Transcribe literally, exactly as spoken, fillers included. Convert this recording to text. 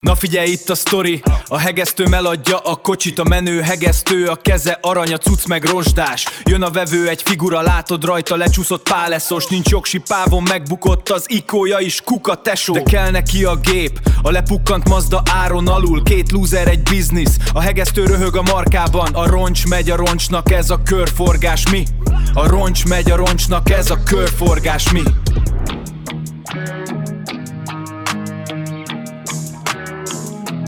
Na figyelj, itt a sztori, a hegesztő eladja a kocsit, a menő hegesztő, a keze arany, a cucc meg rozsdás. Jön a vevő, egy figura, látod rajta, lecsúszott páleszos, nincs jogsi pávon, megbukott az ikója is, kuka tesó. De kell neki a gép, a lepukkant Mazda áron alul, két lúzer, egy biznisz, a hegesztő röhög a markában, a roncs megy a roncsnak, ez a körforgás mi? A roncs megy a roncsnak, ez a körforgás mi?